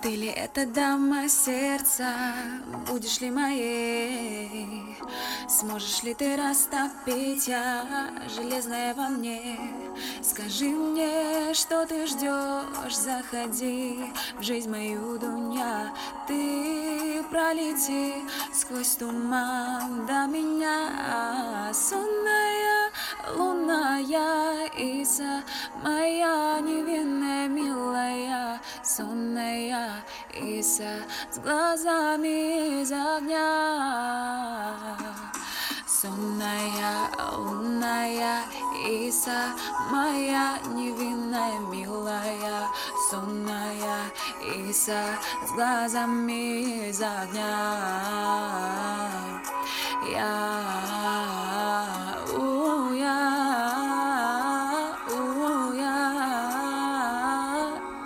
Ты ли эта дама сердца, будешь ли моей? Сможешь ли ты растопить я железное во мне? Скажи мне, что ты ждешь, заходи в жизнь мою, Дуня. Ты пролети сквозь туман до меня, сонная, лунная Иса, моя невинная, милая, сонная Иса с глазами из огня. Сонная, лунная Иса, моя невинная, милая, сонная Иса с глазами из огня. Я